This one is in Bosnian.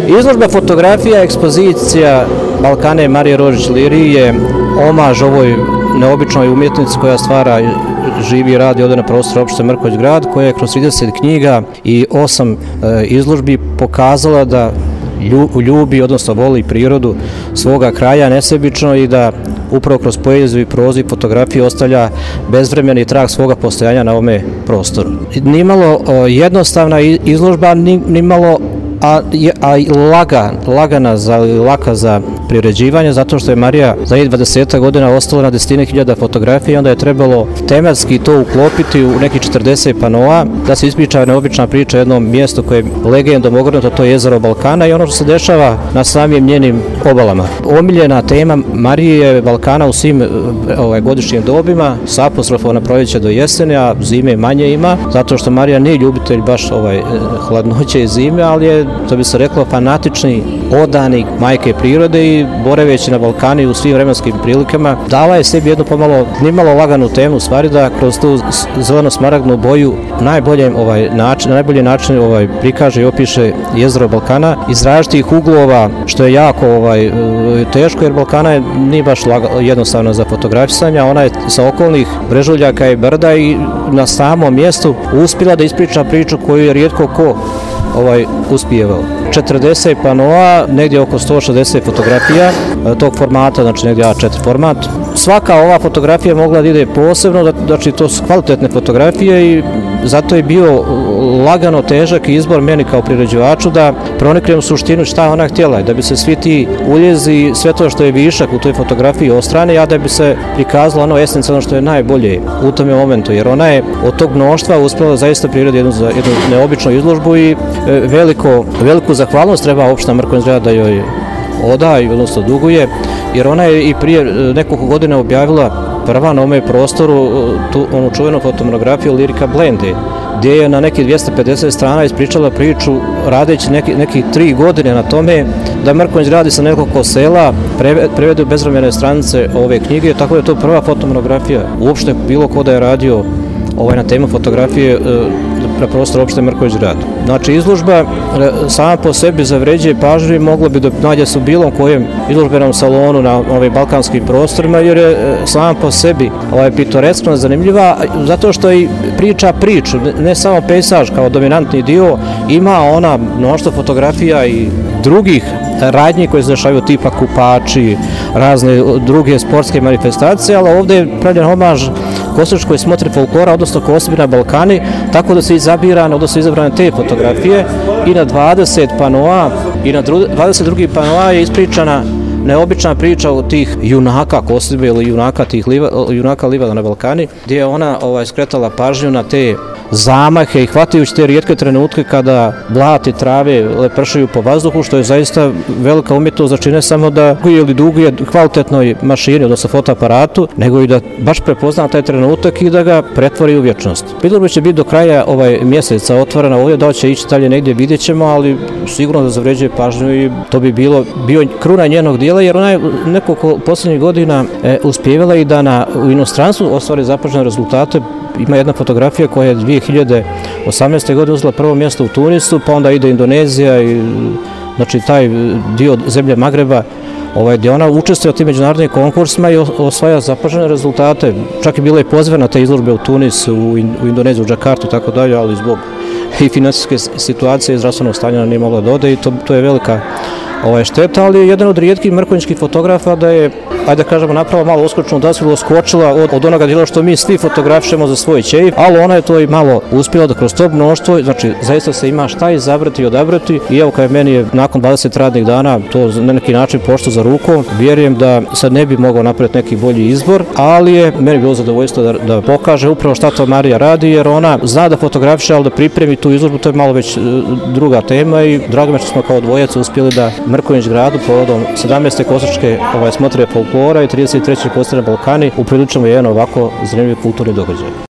Izložba fotografija, ekspozicija Balkane Marije Rožić-Liri je omaž ovoj neobičnoj umjetnici koja stvara, živi i radi ovdje na prostoru opštine Mrkonjić Grad, koja je kroz 30 knjiga i 8 izložbi pokazala da ljubi, odnosno voli prirodu svoga kraja nesebično i da upravo kroz poeziju i prozu i fotografiju ostavlja bezvremeni trag svoga postojanja na ovome prostoru. Nimalo jednostavna izložba, nimalo laka za priređivanje, zato što je Marija za 20 godina ostala na desetine hiljada fotografija i onda je trebalo tematski to uklopiti u neki 40 panoa, da se ispriča neobična priča o jednom mjestu koje je legendom ogromno, to je jezero Balkana i ono što se dešava na samim njenim obalama. Omiljena tema Marije je Balkana u svim godišnjim dobima, s apostrofom na proljeće do jesene, a zime manje ima, zato što Marija nije ljubitelj baš hladnoće i zime, ali je, to bi se reklo, fanatični odanik majke prirode i boraveći na Balkani u svim vremenskim prilikama dala je sebi jednu pomalo nimalo laganu temu, u stvari da kroz tu zeleno-smaragdnu boju na najbolji način prikaže i opiše jezero Balkana iz različitih uglova, što je jako teško, jer Balkana nije baš jednostavna za fotografisanje, ona je sa okolnih brežuljaka i brda i na samom mjestu uspjela da ispriča priču koju je rijetko ko uspijevao. 40 panoa, negdje oko 160 fotografija tog formata, znači negdje A4 format. Svaka ova fotografija mogla da ide posebno, znači to su kvalitetne fotografije i zato je bio lagano težak izbor meni kao priređivaču da proniknem u suštinu šta je ona htjela, da bi se svi ti uljezi, sve to što je višak u toj fotografiji ostrane, a da bi se prikazalo ono esencijalno što je najbolje u tom momentu, jer ona je od tog mnoštva uspjela zaista prirediti jednu neobičnu izložbu i veliku zahvalnost treba opština Mrkonjić Grad da joj oda i odnosno duguje, jer ona je i prije nekoliko godina objavila prva na ovome prostoru onu čuvenu fotomonografiju Lirika Blendi, gdje je na nekih 250 strana ispričala priču radeći nekih 3 godine na tome da Mrkonjić Grad sa nekoliko sela prevede u bezvremene stranice ove knjige, tako da je to prva fotomonografija uopšte bilo ko da je radio na temu fotografije na prostoru opštine Mrkonjić Grad. Znači, izložba sama po sebi zavređuje pažnju i mogla bi da nađe se u bilo kojem izložbenom salonu na ovim balkanskim prostorima, jer je sama po sebi pitoreskno zanimljiva, zato što i priča priču, ne samo pejsaž kao dominantni dio, ima ona mnoštvo fotografija i drugih radnji koje se dešavaju tipa kupači, razne druge sportske manifestacije, ali ovdje je pravljen omaž Kostreškoj smotri folklora, odnosno Kosbi na Balkani, tako da se izabrane te fotografije i na 20 panoa i na 22 panoa je ispričana neobična priča o tih junaka Kosbe ili junaka livada na Balkani, gdje je ona skretala pažnju na te zamahe i hvatajući te rijetke trenutke kada blati trave lepršaju po vazduhu, što je zaista velika umjetnost, znači ne samo da duguje kvalitetnoj mašini, odnosno fotoaparatu, nego i da baš prepozna taj trenutak i da ga pretvori u vječnost. Izložba će biti do kraja mjeseca otvorena ovdje, da će ići dalje negdje, vidjet ćemo, ali sigurno da zavređuje pažnju i to bi bio kruna njenog dijela, jer ona je nekoliko posljednjih godina uspjevala i da u inostranstvu ostvari zapažene rezultate. Ima jedna fotografija koja je 2018. godine uzela prvo mjesto u Tunisu, pa onda ide Indonezija i znači taj dio zemlje Magreba, gdje ona učestvuje u tim međunarodnim konkursima i osvaja zapažene rezultate. Čak je bila i pozvana te izložbe u Tunisu, u Indoneziju, u Džakartu i tako dalje, ali zbog i financijske situacije i zdravstvenog stanja nije mogla da ode i to je velika šteta, ali je jedan od rijetkih mrkonjičkih fotografa da je, ajde da kažemo, napravo malo uskočnu dasvilu, skočila od onoga dijela što mi svi fotografišemo za svoj ćeif, ali ona je to i malo uspjela da kroz to mnoštvo, znači zaista se ima šta izabrati i odabrati i evo kad meni je nakon 20 radnih dana to na neki način pošlo za rukom, vjerujem da sad ne bi mogao napraviti neki bolji izbor, ali je meni bilo zadovoljstvo da pokaže upravo šta to Marija radi, jer ona zna da fotografiše, ali da pripremi tu izložbu, to je malo već druga tema i drago me što smo kao dvojac uspjeli da Mrkonjić Gradu povodom 17. Kostreške smotre folklora i 33. Kostre na Balkani upriličimo jedan ovako zanimljiv kulturni događaj.